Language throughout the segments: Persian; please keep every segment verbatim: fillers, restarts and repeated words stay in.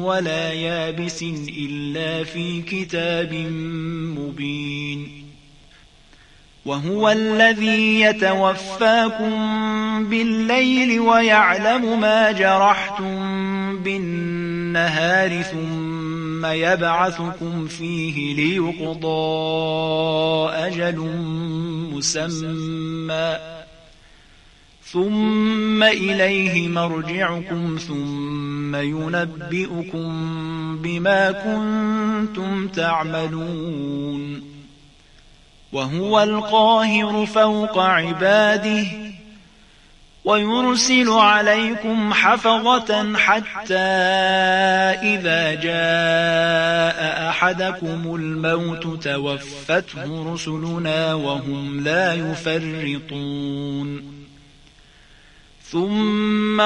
ولا يابس إلا في كتاب مبين. وهو الذي يتوفاكم بالليل ويعلم ما جرحتم بالنهار ثم يبعثكم فيه ليقضى أجل مسمى ثم إليه مرجعكم ثم ينبئكم بما كنتم تعملون. وهو القاهر فوق عباده ويرسل عليكم حفظة حتى إذا جاء أحدكم الموت توفته رسلنا وهم لا يفرطون. ثم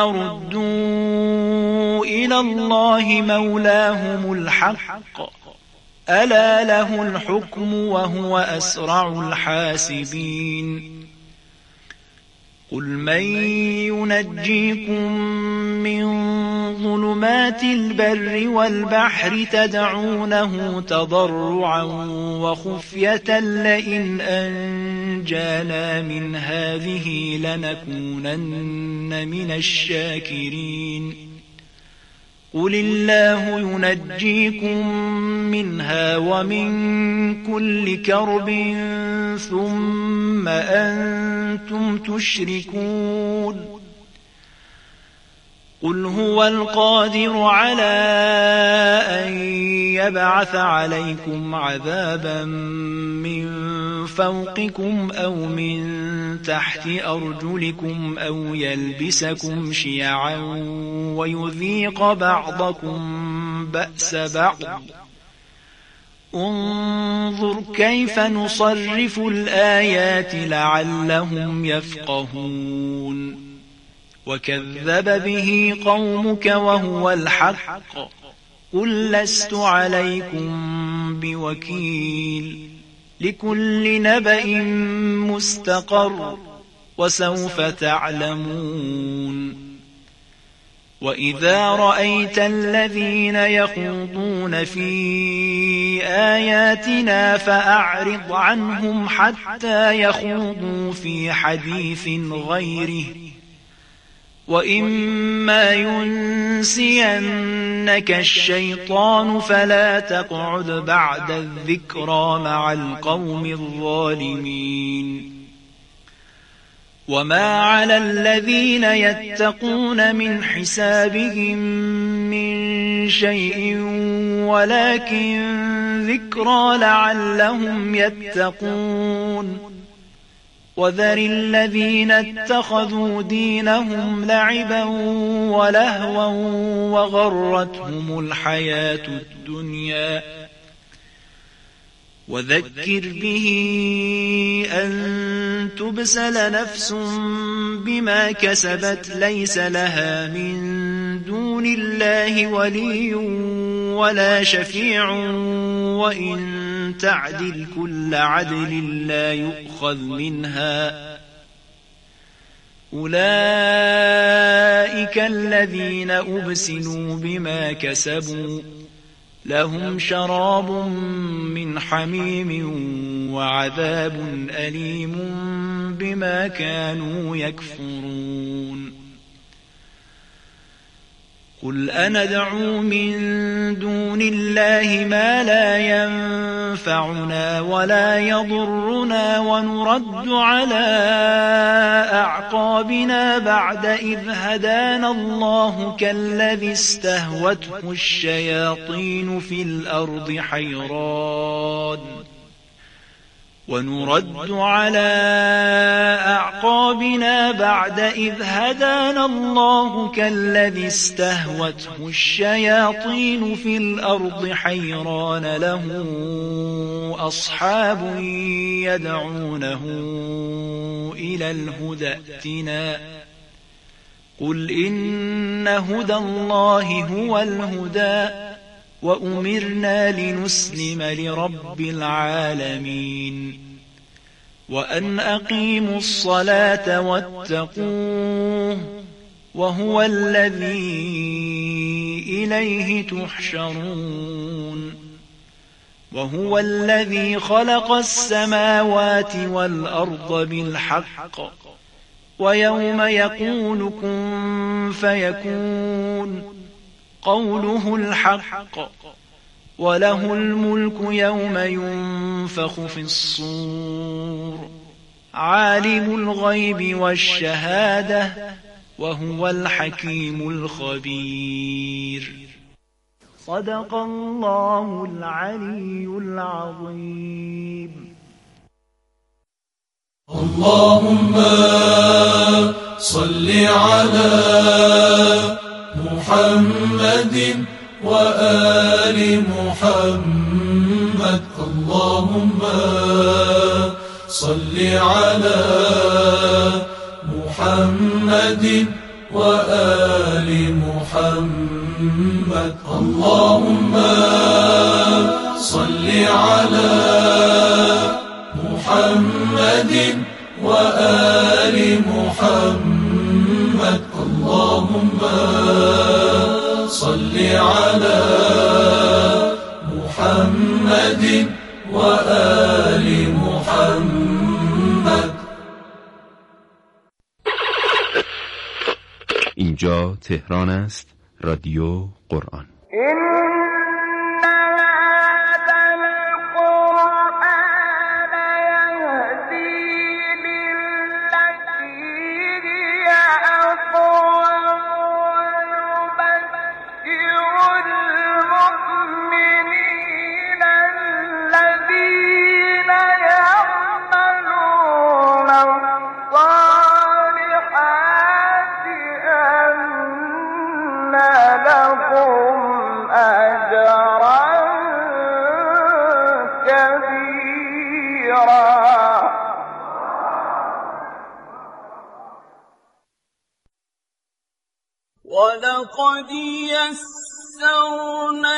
ردوا إلى الله مولاهم الحق ألا له الحكم وهو أسرع الحاسبين. قل من ينجيكم من ظلمات البر والبحر تدعونه تضرعا وخفية لئن أنجانا من هذه لنكونن من الشاكرين. قل الله ينجيكم منها ومن كل كرب ثم أنتم تشركون. قل هو القادر على أن يبعث عليكم عذابا من فوقكم أو من تحت أرجلكم أو يلبسكم شيعا ويذيق بعضكم بأس بعض. انظر كيف نصرف الآيات لعلهم يفقهون. وكذب به قومك وهو الحق قل لست عليكم بوكيل. لكل نبأ مستقر وسوف تعلمون. وإذا رأيت الذين يخوضون في آياتنا فأعرض عنهم حتى يخوضوا في حديث غيره وإما ينسينك الشيطان فلا تقعد بعد الذكرى مع القوم الظالمين. وما على الذين يتقون من حسابهم من شيء ولكن ذكرى لعلهم يتقون. وذر الذين اتخذوا دينهم لعبا ولهوا وغرتهم الحياة الدنيا. وذكر به أن تبسل نفس بما كسبت ليس لها من دون الله ولي ولا شفيع وإن تعدل كل عدل لا يؤخذ منها. أولئك الذين أبسلوا بما كسبوا لهم شراب من حميم وعذاب أليم بما كانوا يكفرون. قل أندعو من دون الله ما لا ينفعنا ولا يضرنا ونرد على أعقابنا بعد إذ هدانا الله كالذي استهوته الشياطين في الأرض حيران ونرد على أعقابنا بعد إذ هدانا الله كالذي استهوته الشياطين في الأرض حيران له أصحاب يدعونه إلى الهدى ائتنا. قل إن هدى الله هو الهدى وأمرنا لنسلم لرب العالمين وأن أقيموا الصلاة واتقوه وهو الذي إليه تحشرون وهو الذي خلق السماوات والأرض بالحق ويوم يقول كن فيكون قوله الحق وله الملك يوم ينفخ في الصور عالم الغيب والشهادة وهو الحكيم الخبير. صدق الله العلي العظيم. اللهم صل على محمد وآل محمد. اللهم صل على محمد وآل محمد. اللهم صل على محمد وآل محمد. اللهم صل على محمد وآل محمد. اینجا تهران است، رادیو قرآن. ولقد يسرنا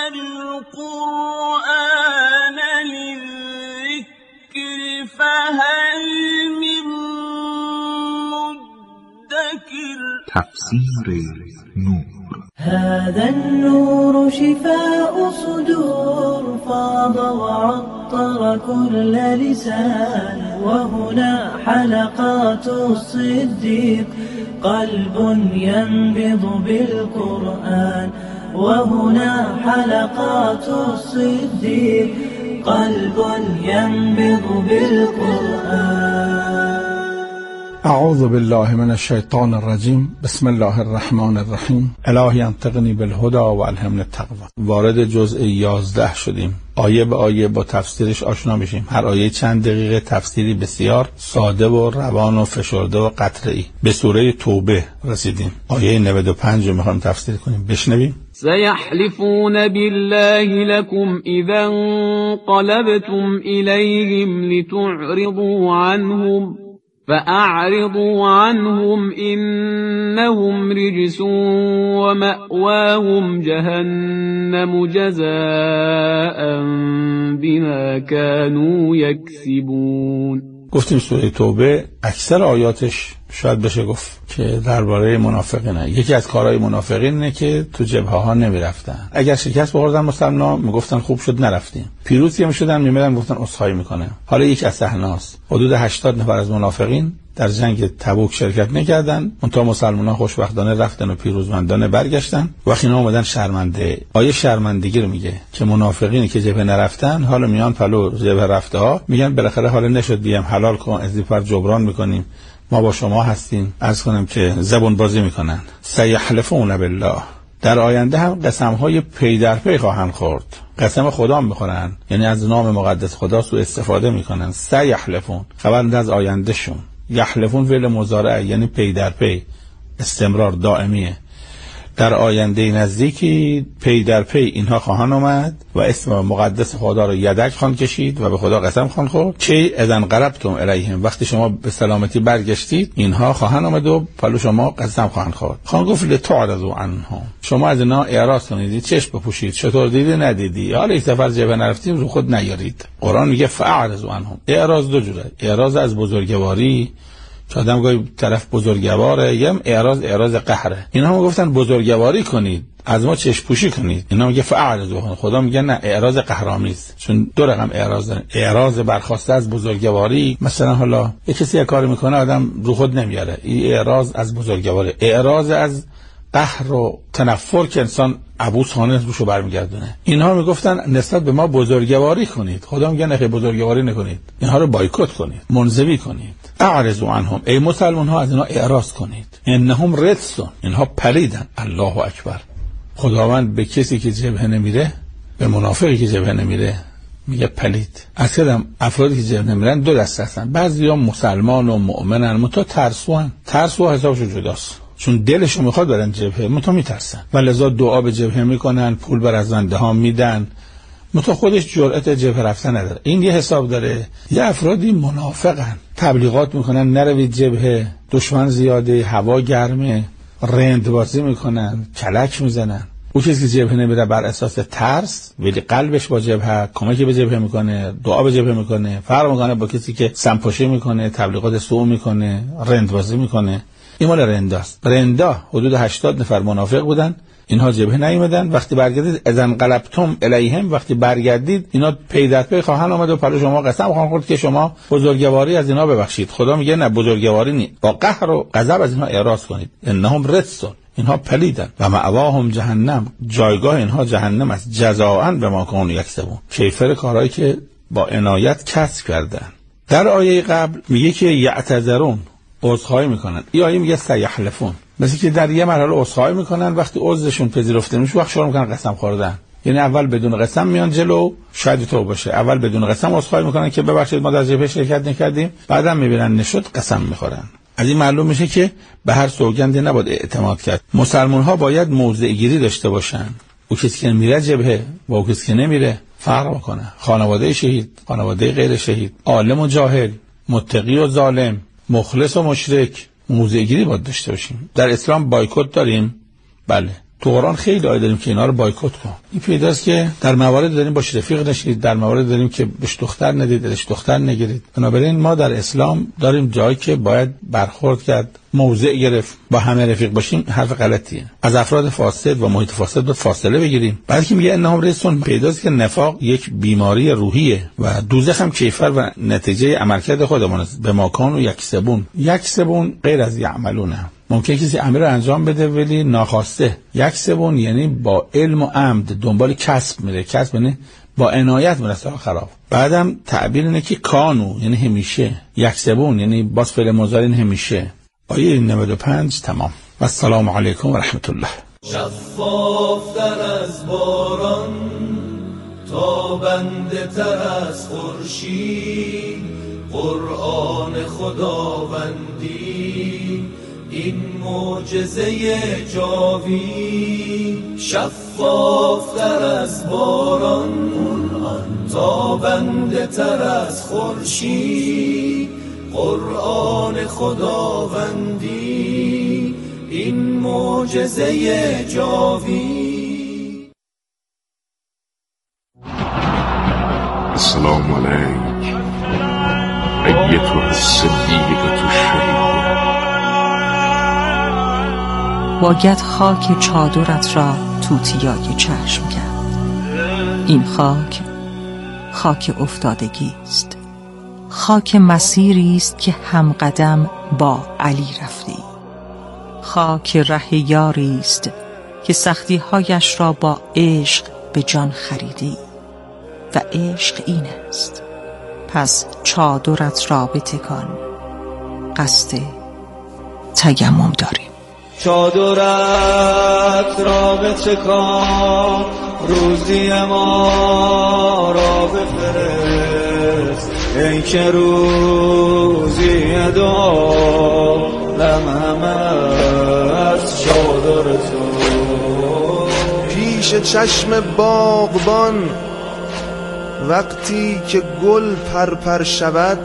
القرآن للذكر فهل من مدكر. تفسیر نور. هذا النور شفاء صدور فاض وعطر كل لسان وهنا حلقات الصديق قلب ينبض بالقرآن وهنا حلقات الصديق قلب ينبض بالقرآن. اعوذ بالله من الشیطان الرجیم. بسم الله الرحمن الرحیم. الهی انطقنی بالهدى و الهمنی التقوی. وارد جزء یازده شدیم. آیه به آیه با تفسیرش آشنا میشیم. هر آیه چند دقیقه تفسیری بسیار ساده و روان و فشرده و قطعی. به سوره توبه رسیدیم. آیه نود و پنج رو میخوایم تفسیر کنیم. بشنویم. سيحلفون بالله لكم إذا انقلبتم إليهم لتعرضوا عنهم فأعرضوا عنهم إنهم رجس ومأواهم جهنم جزاء بما كانوا يكسبون. گفتیم سوره توبه اکثر آیاتش شاید بشه گفت که درباره منافقینه. یکی از کارهای منافقین اینه که تو جبهه ها نمی رفتن. اگر شکست بخوردن مسلمان میگفتن خوب شد نرفتیم. پیروز که میشدن میمدن گفتن عذرخواهی میکنه. حالا یک از صحنه‌هاست. حدود هشتاد نفر از منافقین در جنگ تبوک شرکت نکردن. اونتا مسلمانان خوشبختانه رفتن و پیروزمندانه برگشتن. وقتی اینا اومدن شرمنده. آیه شرمندگی رو میگه که منافقینی که جبهه نرفتن حالا میان پلو جبهه رفته ها میگن بالاخره حالا نشد بیام حلال کن از این پر جبران میکنیم. ما با شما هستیم. عرض کنم که زبون بازی میکنن. سیحلفون بالله. در آینده هم قسم‌های پی در پی خواهند خورد. قسم خدا میخورن، یعنی از نام مقدس خدا سوء استفاده میکنن. سیحلفون خبر از آینده شون. یحلفون فعل مضارع یعنی پی در پی، استمرار دائمیه. در آینده نزدیکی پی در پی اینها خواهند اومد و اسم مقدس خدا رو یدک خواهند کشید و به خدا قسم خواهند خورد که اذا انقلبتم الیهم، وقتی شما به سلامتی برگشتید اینها خواهند اومد و پلو شما قسم خواهند خورد. خواهند گفت لتعرضوا عنهم، شما از اینا اعراض کنید، چشم بپوشید، چطور دیدی ندیدی، حالا یک سفر جبهه نرفتیم رو خود نیارید. قرآن میگه فاعرضوا عنهم. اعراض دو جوره، اعراض از بزرگواری که آدم گاهی طرف بزرگواره، یه اعراض اعراض قهره. اینا هم گفتن بزرگواری کنید، از ما چشم پوشی کنید. اینا میگه فاعرضوا. خدا میگه نه، اعراض قهرامیز، چون دو رقم اعراض داره. اعراض برخواسته از بزرگواری، مثلا حالا یه کسی یه کاری میکنه آدم رو خود نمیاره، این اعراض از بزرگواری. اعراض از قهر و تنفر که انسان عبوسانه روشو برمیگردونه. اینها میگفتن نسبت به ما بزرگواری کنید. خدا میگه نه، بزرگواری نکنید، اینها رو بایکوت کنید، منزوی کنید. اعرضوا عنهم، ای مسلمان ها از اینها اعراض کنید. انهم رجسون، اینها پلیدن. الله اکبر. خداوند به کسی که جبهه نمیره، به منافقی که جبهه نمیره میگه پلید. اصلا افرادی که جبهه نمیرن دو دسته هستن. بعضیا مسلمان و مؤمنن، متا ترسوان. ترسو حسابشون جداست، چون دلشون میخواد برن جبهه، متا میترسن و لذا دعا به جبهه میکنن، پول بر از زنده ها میدن، متا خودش جرأت جبهه رفتن نداره. این یه حساب داره. یه افرادی منافقن، تبلیغات میکنن نروید جبهه، دشمن زیاده، هوا گرمه، رند بازی میکنن، کلک میزنن. او کسی که جبهه نمیره بر اساس ترس، ولی قلبش با جبهه، کمکی به جبهه میکنه، دعا به جبهه میکنه، فرق میکنه با کسی که سمپاشی میکنه، تبلیغات سوء میکنه، رند بازی میکنه. این مال رنداست. رندا حدود هشتاد نفر منافق بودن، اینها جبهه نیومدن. وقتی برگردید اذن قلبتم الیهم، وقتی برگردید اینا پی در پی خواهن آمد و پلو شما قسم خواهن خورد که شما بزرگواری از اینا ببخشید. خدا میگه نه، بزرگواری نی، با قهر و غضب از اینا اعراض کنید. انهم رجسون، اینها پلیدن. و مأواهم جهنم، جایگاه اینها جهنم است. جزاء بما کانوا یکسبون، کیفر کارهایی که با عنایت کسب کردن. در آیه قبل میگه که یعتذرون، عذرخواهی میکنن. این آیه میگه سیحلفون، مثل که در یه مرحله عذرخواهی میکنن، وقتی عذرشون پذیرفته نمیشه وقت شروع میکنن قسم خوردن. یعنی اول بدون قسم میان جلو، شاید تو باشه، اول بدون قسم عذرخواهی میکنن که ببخشید ما در جبهه شرکت نکردیم، بعدم میبینن نشد قسم میخورن. از این معلوم میشه که به هر سوگندی نباید اعتماد کرد. مسلمان ها باید موضع گیری داشته باشن. او کسی که میره جبهه با او کسی که نمیره فرق میکنه. خانواده شهید، خانواده غیر شهید، عالم و جاهل، متقی و ظالم، مخلص و مشرک، موضع گیری باید داشته باشیم. در اسلام بایکوت داریم، بله. تو قرآن خیلی آیه داریم که اینا رو بایکوت کن. این پیداست که در موارد داریم باش رفیق نشید، در موارد داریم که بهش دختر ندید، بهش دختر نگیرید. بنابراین ما در اسلام داریم جایی که باید برخورد کرد، موضع گرفت، با همه رفیق باشیم. حرف غلطیه. از افراد فاسد و محیط فاسد باید فاصله بگیریم. بعد که میگه انهم رجسون، پیداست که نفاق یک بیماری روحیه و دوزخ هم کیفر و نتیجه عملکرد خودمون است. به ما کانوا یکسبون. یکسبون غیر از یعملونه. ممکن کسی امر رو انجام بده ولی ناخواسته. یکسبون یعنی با علم و عمد دنبال کسب میره، کسب یعنی با عنایت میرسه خراب. بعدم تعبیر اینه که کانو یعنی همیشه، یکسبون یعنی باز فعل مضارع همیشه. آیه نود و پنج تمام. و السلام علیکم و رحمت الله. شفافتر از باران، تابنده تر از خورشید، قرآن خداوندی این معجزه جاوی. شفافتر از باران، تابنده تر از خورشید، قرآن خداوندی این معجزه جاوی. السلام علیک ایتها الصدیقة الشهیدة. باید خاک چادرت را توتیای چشم کرد. این خاک خاک افتادگی است، خاک مسیری است که هم قدم با علی رفتی، خاک ره یاری است که سختی هایش را با عشق به جان خریدی و عشق این است. پس چادرت را بتکان، قصد تیمم داریم. چادرت را بتکان، روزی ما را بفرست، ای که روزی دعا لمحه از چادر تو. پیش چشم باغبان وقتی که گل پرپر شود،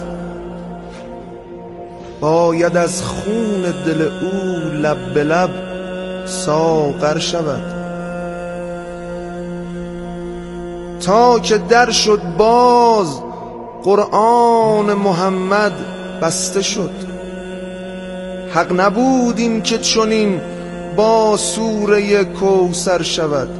باید از خون دل او لب به لب ساغر شود. تا که در شد باز قرآن محمد بسته شد، حق نبود این که چنین با سوره کوثر شود.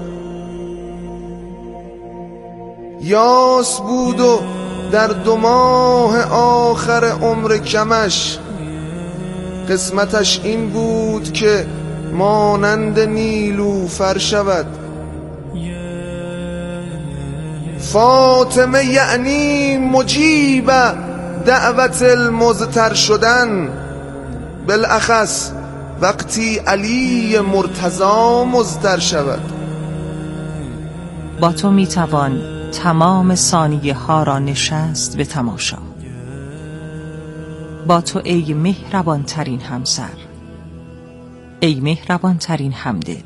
یاس بود و در دو ماه آخر عمر کمش قسمتش این بود که مانند نیلوفر شود. فاطمه یعنی مجیب دعوت المضطر شدن، بالاخص وقتی علی مرتضی مضطر شود. با تو میتوان تمام ثانیه ها را نشست به تماشا. با تو ای مهربان ترین همسر، ای مهربان ترین همدل،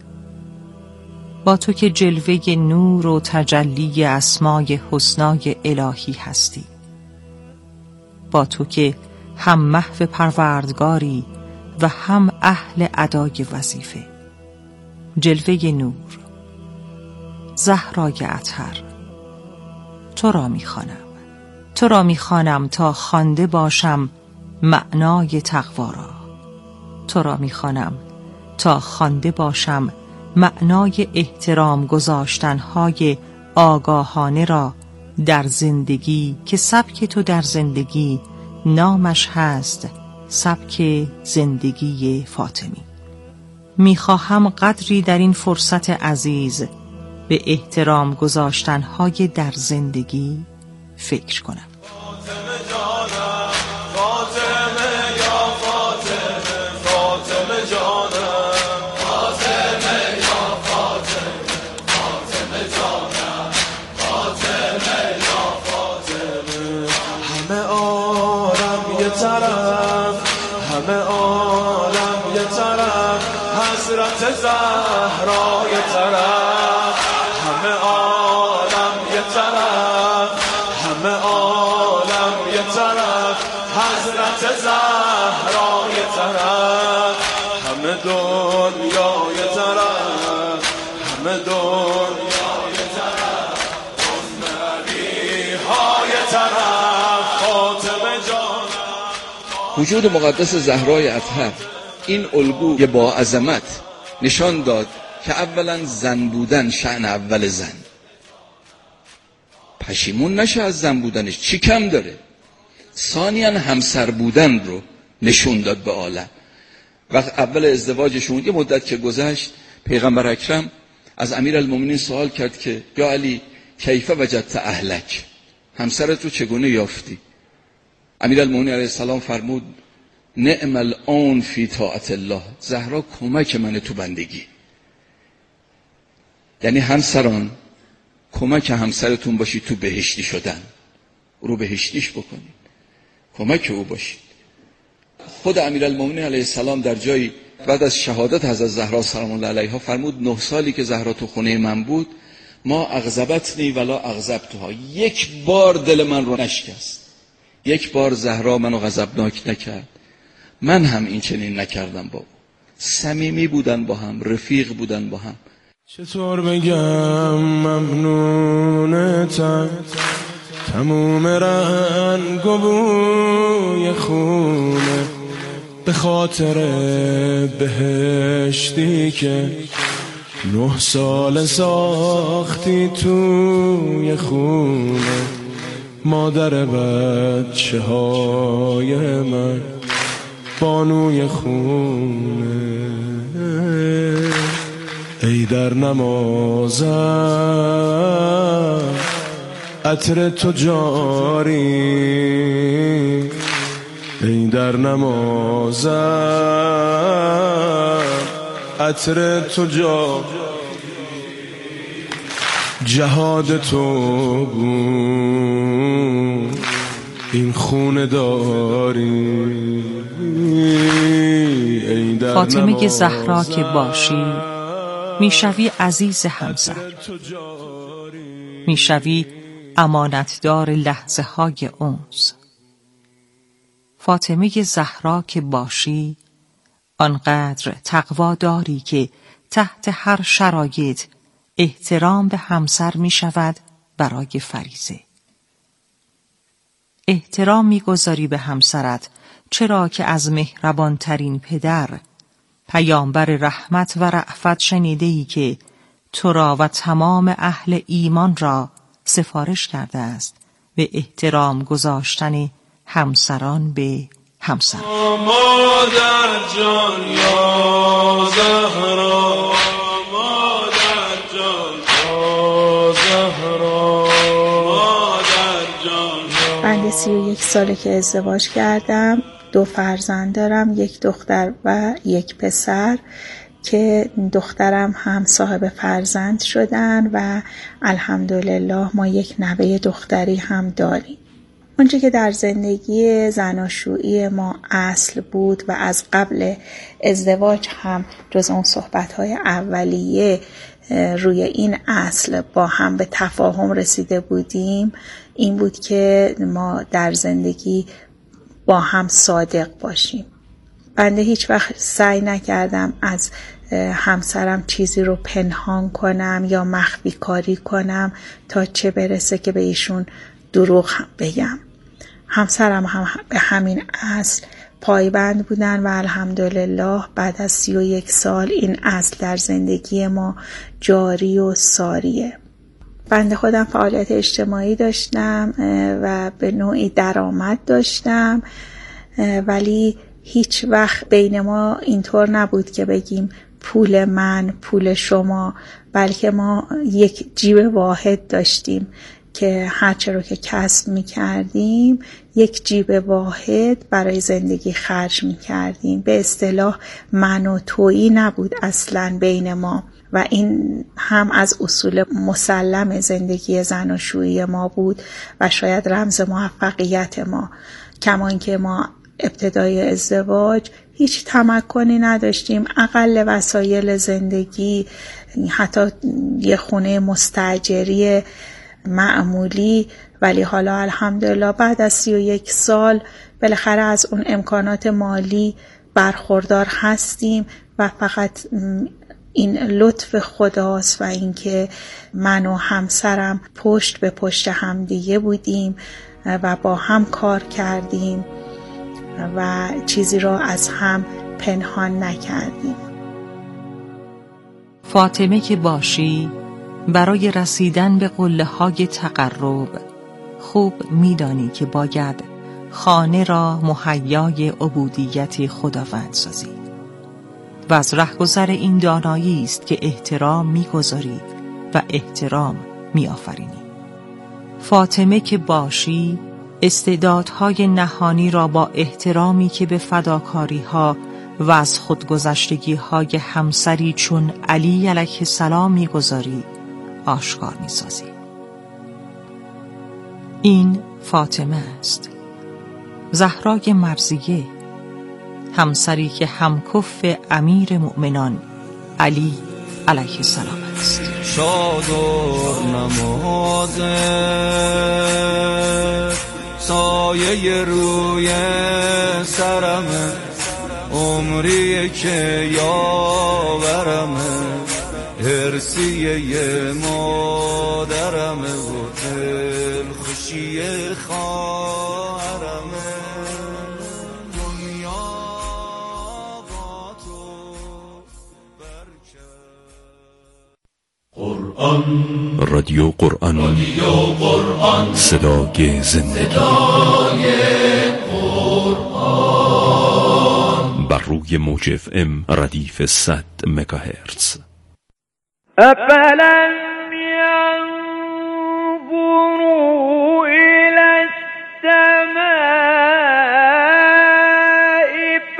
با تو که جلوه نور و تجلی اسمای حسنای الهی هستی، با تو که هم محو پروردگاری و هم اهل ادای وظیفه. جلوه نور، زهرای اطهر، تو را میخوانم، تو را میخوانم تا خوانده باشم معنای تقوا را. تو را میخوانم تا خوانده باشم معنای احترام گذاشتنهای آگاهانه را در زندگی که سبک تو در زندگی نامش هست سبک زندگی فاطمی. میخواهم قدری در این فرصت عزیز به احترام گذاشتنهای در زندگی فکر کنم. همه عالم یه طرف، حضرت زهرا یه طرف. همه عالم یه طرف، همه عالم یه طرف، حضرت زهرا یه طرف. همه دنیا یه طرف، همه دنیا یه طرف، حسن علی ها یه طرف، فاطمه جان. وجود مقدس زهرای اطهر این الگوی با عظمت نشان داد که اولا زن بودن شأن اول زن، پشیمون نشه از زن بودنش، چی کم داره. ثانیاً همسر بودن رو نشون داد به عالم. وقت اول ازدواجشون یه مدت که گذشت، پیغمبر اکرم از امیرالمومنین سوال کرد که یا علی کیف وجدت اهلک، همسرت رو چگونه یافتی؟ امیرالمومنین علیه السلام فرمود نعم الآن فی طاعت الله، زهرا کمک منه تو بندگی. یعنی همسران کمک همسرتون باشید تو بهشتی شدن، رو بهشتیش بکنید، کمک او باشید. خود امیرالمومنین علیه السلام در جایی بعد از شهادت حضرت زهرا سلام الله علیها فرمود نه سالی که زهرا تو خونه من بود ما اغضبتنی ولا اغضبتها، یک بار دل من رو نشکست، یک بار زهرا منو غضبناک نکرد، من هم این چنین نکردم. با صمیمی بودن با هم، رفیق بودن با هم. چطور بگم ممنونتم، تموم رنگ و بوی خونه، به خاطر بهشتی که نه سال ساختی توی خونه. مادر بچه های من بانوی خونه، ای در نمازم عطر تو جاری، ای در نمازم عطر تو جاری. جهاد تو بود این خونه داری. فاطمه زهرا که باشی میشوی عزیز همسر، میشوی امانتدار لحظه های انس. فاطمه زهرا که باشی آنقدر تقوا داری که تحت هر شرایط احترام به همسر می شود برای فریضه. احترام می گذاری به همسرت چرا که از مهربان ترین پدر پیامبر رحمت و رأفت شنیده‌ای که تو را و تمام اهل ایمان را سفارش کرده است به احترام گذاشتن همسران به همسران. مادر جان یا زهرا، مادر جان یا زهرا، مادر جان. بنده سی و یک ساله که ازدواج کردم، دو فرزند دارم، یک دختر و یک پسر که دخترم هم صاحب فرزند شدن و الحمدلله ما یک نوه دختری هم داریم. اونچه که در زندگی زناشویی ما اصل بود و از قبل ازدواج هم جز اون صحبت‌های اولیه روی این اصل با هم به تفاهم رسیده بودیم، این بود که ما در زندگی با هم صادق باشیم. بنده هیچ وقت سعی نکردم از همسرم چیزی رو پنهان کنم یا مخفی کاری کنم تا چه برسه که به ایشون دروغ بگم. همسرم هم به همین اصل پایبند بودن و الحمدلله بعد از سی و یک سال این اصل در زندگی ما جاری و ساریه. بنده خودم فعالیت اجتماعی داشتم و به نوعی درآمد داشتم، ولی هیچ وقت بین ما اینطور نبود که بگیم پول من، پول شما، بلکه ما یک جیب واحد داشتیم که هرچه رو که کسب می کردیم یک جیب واحد برای زندگی خرج می کردیم. به اصطلاح من و تویی نبود اصلا بین ما و این هم از اصول مسلم زندگی زناشویی ما بود و شاید رمز موفقیت ما. کما اینکه ما ابتدای ازدواج هیچ تمکنی نداشتیم، اقل وسایل زندگی، حتی یه خونه مستاجری معمولی، ولی حالا الحمدلله بعد از سی و یک سال بالاخره از اون امکانات مالی برخوردار هستیم و فقط این لطف خداست و اینکه من و همسرم پشت به پشت همدیگه بودیم و با هم کار کردیم و چیزی را از هم پنهان نکردیم. فاطمه که باشی برای رسیدن به قله های تقرب خوب میدانی که باید خانه را مهیای عبودیت خداوند سازی و از رهگذر این دانایی است که احترام می‌گذاری و احترام می‌آفرینی. فاطمه که باشی استعدادهای نهانی را با احترامی که به فداکاری‌ها و از خودگذشتگی‌های همسری چون علی علیه السلام می‌گذاری آشکار می‌سازی. این فاطمه است، زهرای مرضیه، همسری که همکف امیر مؤمنان علی علیه السلام است. شاد و نمازه سایه روی سرمه، عمری که یاورمه، هرسیه مادرمه و دل خوشی خواهرمه. دنیا با تو قرآن رادیو قرآن رادیو قرآن صدای زندگی صدای قرآن بر روی موج اف ام ردیف صد مگاهرتز. أفلم ينظروا إلى السماء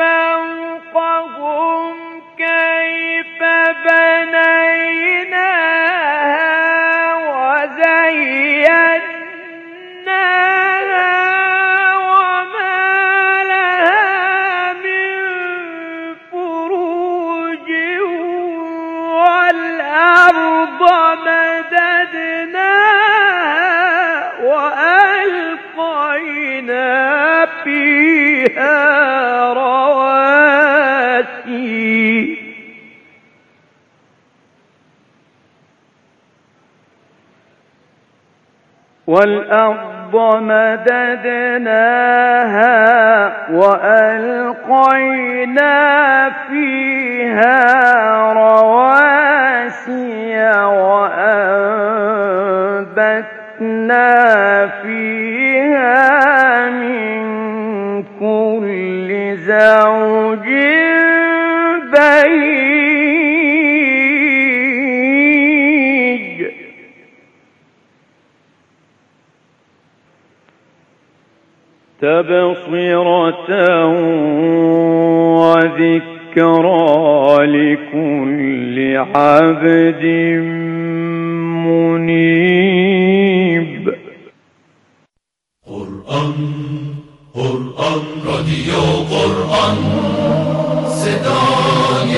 فوقهم كيف بنيناها وزيناها وما لها من فروج والأرض مددناها وألقينا فيها رواسي والأرض مددناها وألقينا فيها رواسي وأنبتنا فيها من كل زوج بهيج تبصرة وذكرى لكل عبد منيب. قرآن قرآن رادیو قرآن صدای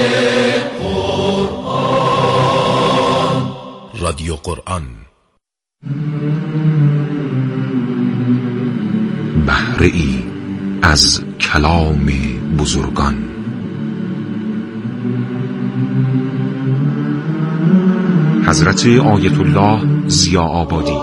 قرآن رادیو قرآن بهره ای از کلام بزرگان. حضرت آیت الله ضیاء‌آبادی.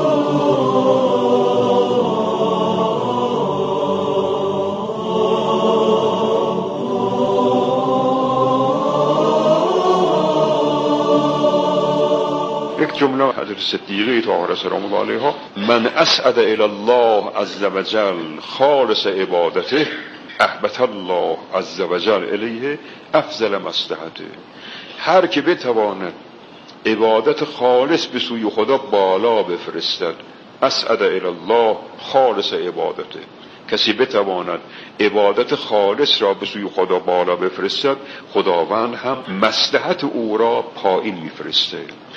یک جمله حضرت صدیقه طاهره سلام الله علیها: من اسعد الی الله عز وجل خالص عبادته احبط الله عز وجل الیه افضل مصلحته. هر که بتواند عبادت خالص به سوی خدا بالا بفرستد، اسعد الی الله خالص عبادته، کسی بتواند عبادت خالص را به سوی خدا بالا بفرستد، خداوند هم مصلحت او را پایین میفرسته.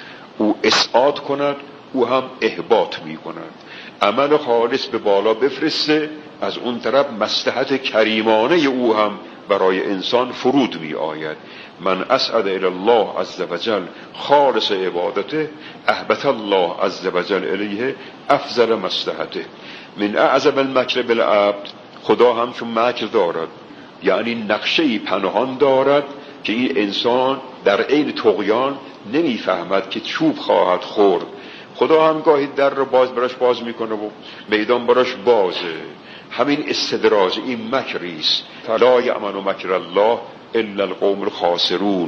او اسعاد کند، او هم احباط می کند. عمل خالص به بالا بفرسته، از اون طرف مصلحت کریمانه او هم برای انسان فرود می آید. من اسعد الی الله عز وجل خالص عبادته احبط الله عز وجل الیه افضل مصلحته. من اعظم المکر بالعبد، خدا هم چون مکر دارد، یعنی نقشه‌ای پنهان دارد که این انسان در عین طغیان نمیفهمد که چوب خواهد خورد. خدا هم گاهی در رو باز براش باز میکنه و میدان براش بازه. همین استدراج، این مکریست. لا یأمن مکر الله الا القوم الخاسرون.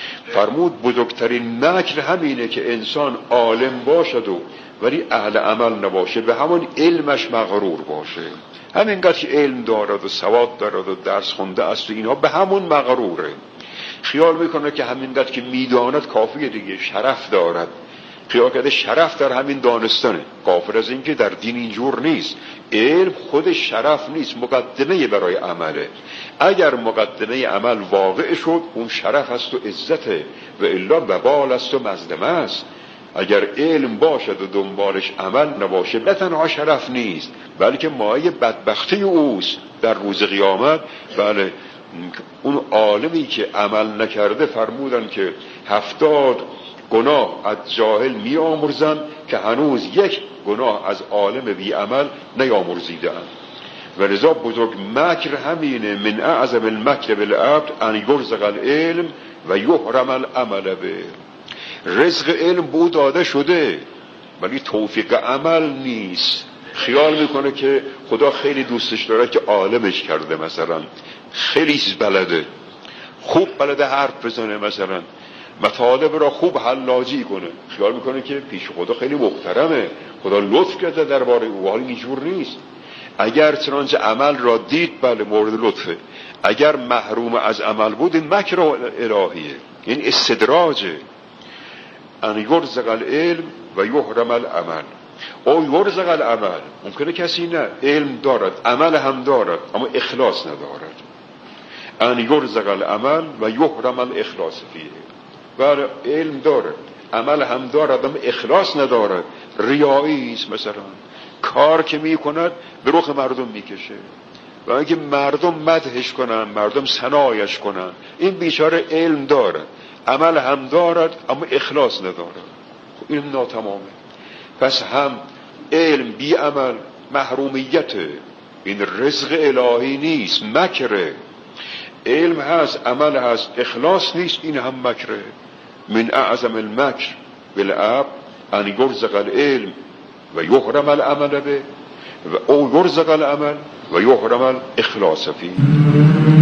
فرمود بزرگترین مکر همینه که انسان عالم باشد و ولی اهل عمل نباشه، به همون علمش مغرور باشه. همینقدر که علم دارد و سواد دارد و درس خونده است و اینها، به همون مغروره. خیال میکنه که همینقدر که میداند کافیه دیگه، شرف دارد. خیال کرده شرف در همین دانستانه. غافل از این که در دین اینجور نیست. علم خود شرف نیست، مقدمه برای عمله. اگر مقدمه عمل واقع شد، اون شرف است و عزته، و الا وبال است و مظلمه است. اگر علم باشد و دنبالش عمل نباشه، نه تنها شرف نیست بلکه مایه بدبختی اوست در روز قیامت. بله، اون عالمی که عمل نکرده فرمودن که هفتاد گناه از جاهل می آمرزن که هنوز یک گناه از عالم بی عمل نیامرزیدن. و لذا بزرگ مکر همینه. من اعظم المکر بالعبد ان یرزق العلم و یحرم العمل به. رزق علم به او داده شده ولی توفیق عمل نیست. خیال میکنه که خدا خیلی دوستش داره که عالمش کرده، مثلا خیلی بلده، خوب بلده حرف بزنه، مثلا مطالب را خوب حلاجی کنه. خیال میکنه که پیش خدا خیلی محترمه، خدا لطف کرده درباره او. حال اینجور نیست. اگر چنانچه عمل را دید، بله مورد لطفه. اگر محروم از عمل بود، این مکر الهیه، این استدراجه. ان یرزق العلم و یحرم العمل. او یرزق العمل، ممکنه کسی نه علم دارد، عمل هم دارد، اما اخلاص ندارد. ان یرزق العمل و یحرم الاخلاص فیه. بله، علم دارد، عمل هم دارد، اما اخلاص ندارد. ریایی است، مثلا کار که می کند به رخ مردم میکشه و اینکه مردم مدحش کنن، مردم ثنایش کنن. این بیچاره علم دارد، عمل هم دارد، اما اخلاص ندارد. خب این ناتمامه. پس هم علم بی عمل محرومیته. این رزق الهی نیست، مکره. علم هست، عمل هست، اخلاص نیست، این هم مکره. من اعظم المکر بالعبد ان یرزق العلم و یحرم العمل به و او یرزق العمل و یحرم الاخلاص فیه.